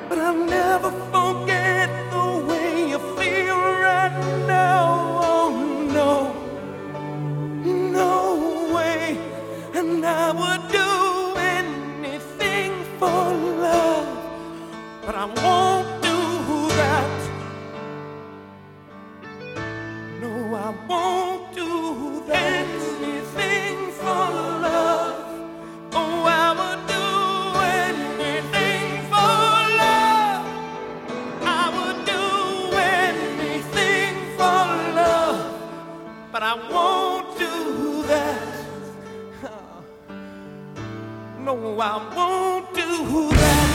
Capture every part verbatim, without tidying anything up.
but I'll never forget the way you feel right now. Oh no, no way. And I would do anything for love, but I won't do that. No, I won't do that. Anything for love. Oh, I would do anything for love. I would do anything for love, but I won't do that. No, I won't do that.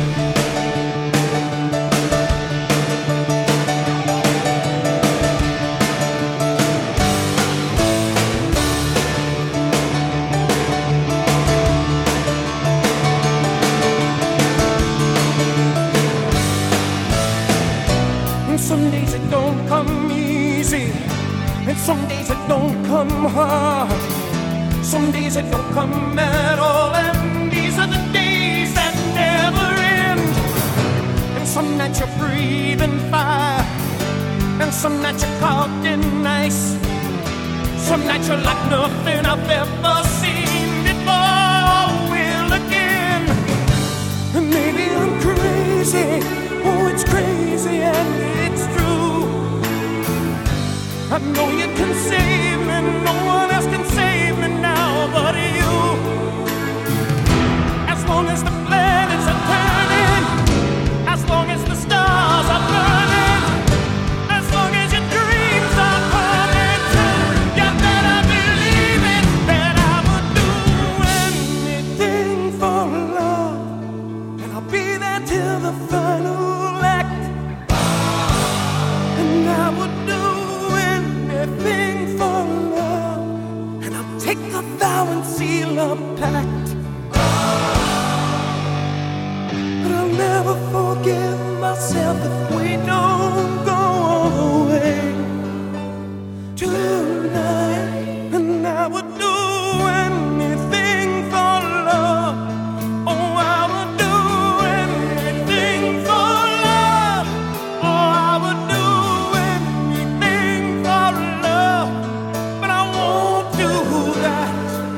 Some days it don't come easy, and some days it don't come hard. Some days it don't come at all, and these are the days that never end. And some nights you're breathing fire, and some nights you're caught in ice. Some nights you're like nothing I've ever seen before. Will again, and maybe I'm crazy. Oh, it's crazy and it's true. I know you can save me, no one else can save me now but you. As long as the planets are turning, as long as the stars are burning, as long as your dreams are coming true, you better believe it, that I would do anything for love, and I'll be there till the final. And I would do anything for love, and I'll take a vow and seal a pact, but I'll never forgive myself if we don't go all the way tonight. And I would do anything for love. Oh, I would do anything for love. Oh, I would do anything for love, but I won't do that.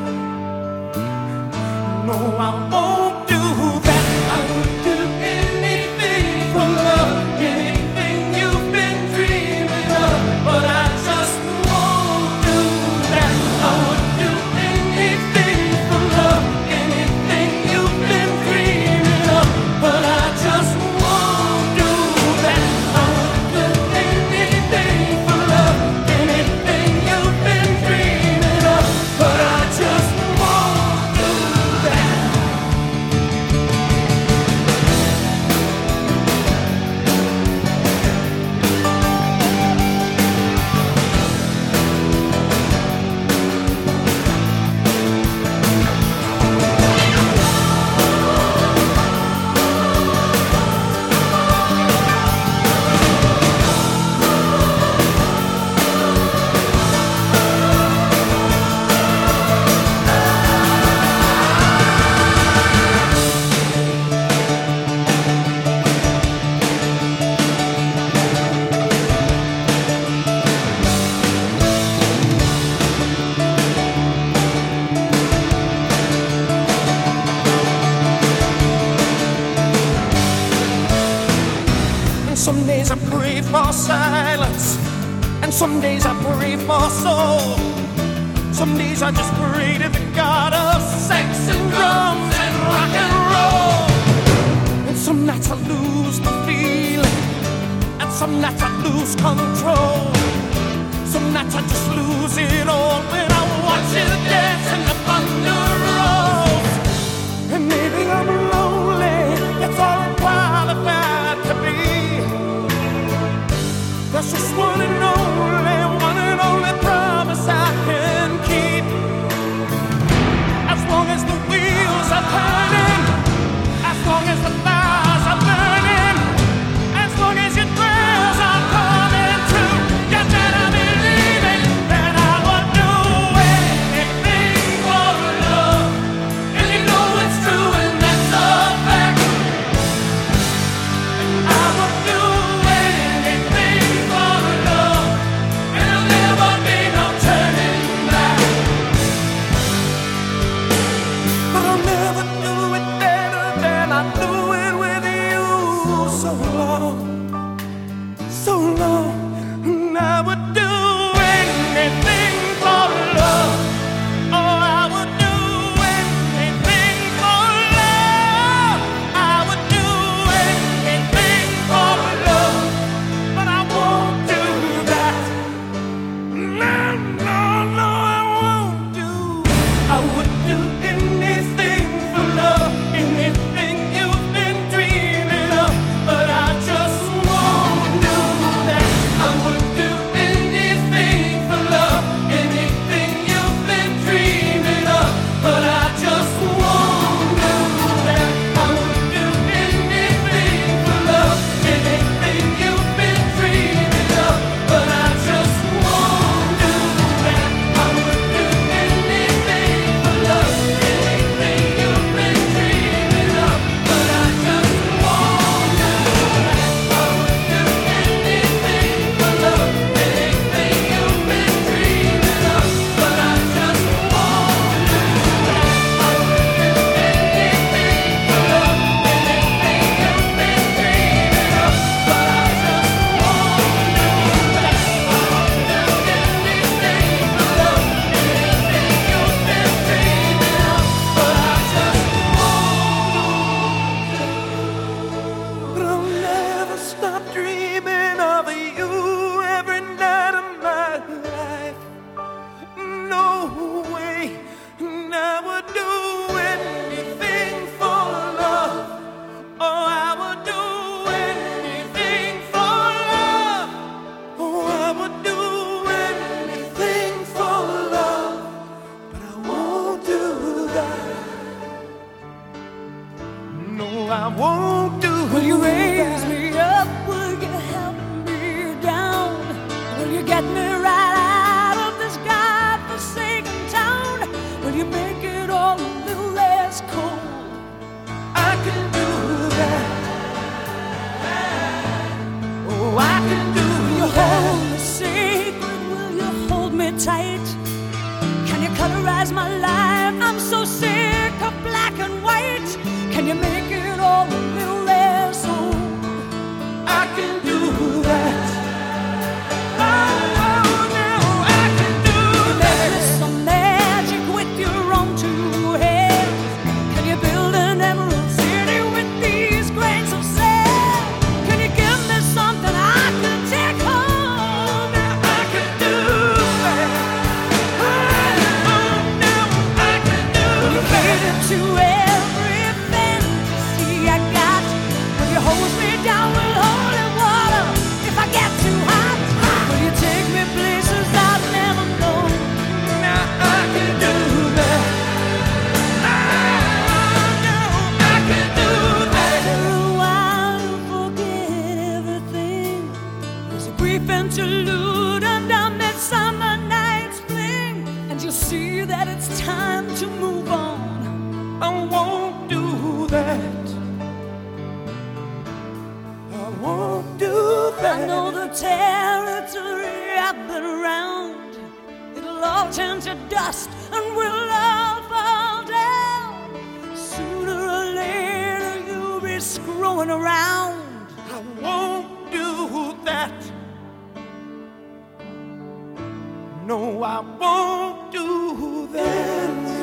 No, I won't do that. I would do anything for love, anything you've been dreaming of, but I just won't do that. I would do anything for love, anything you've been dreaming of, but I just won't do that. I would do anything for love, anything you've been dreaming of, but I just won't do that. And some days I pray for silence, and some days I pray for soul. Some days I just pray to the God of sex and drums and rock and roll. And some nights I lose the feeling, and some nights I lose control. Some nights I just lose it all when I watch you dance and the thunder rolls. And maybe I'm lonely, that's all I'm qualified to be. There's just one and only, one and only promise I can keep. As long as the wheels are turning, as long as the fires are burning, as long as your prayers are coming true, you better believe it, that I would do anything for so long, so long, and I would do anything for love. Oh, I would do anything for love. I would do anything for love, but I won't do that. No, no, no, I won't do. I would do anything for love, anything you've been dreaming of, but I just won't do that. I would do anything for love, anything you've been dreaming of, but I just won't do that. I would do anything for love, anything you've been dreaming of, but I just won't do that. I would do anything for love, anything you've been dreaming of, but I just won't do that. I would do anything for love, anything you've been dreaming of, but I just won't do that. I would do anything for love, anything you've been dreaming of, but I just won't do that. I would do anything for love, anything you've been dreaming of, but I just won't. But I'll never stop dreaming of you every night of my life. No way, and I would do anything for love. Oh, I would do anything for love. Oh, I would do anything for love, but I won't do that. No, I won't do. Will you raise that. me up? Will you help me down? Will you get me right out of this godforsaken town? Will you make it all a little less cold? I can do that. Oh, I can do Will you that. hold me sacred? Will you hold me tight? Can you colorize my life? I'm so sick of black and white. Can you make it all a little less old? I can do that. Oh, oh, no, I can do There that. is some magic with your own two hands. Can you build an emerald city with these grains of sand? Can you give me something I can take home? I can do that. Oh, no, I can do Will you that. cater to every fantasy I got? Will you hose me down with holy water if I get too hot? Will you take me places I've never known? Now I can do that. Oh, no, I can do that. After a while you forget everything. There's a brief interlude and a midsummer night's fling, and you see that it's time to move on. I won't do that. I won't do that. I know the territory I've been around. It'll all turn to dust and we'll all fall down. Sooner or later you'll be screwing around. I won't do that. No, I won't do that.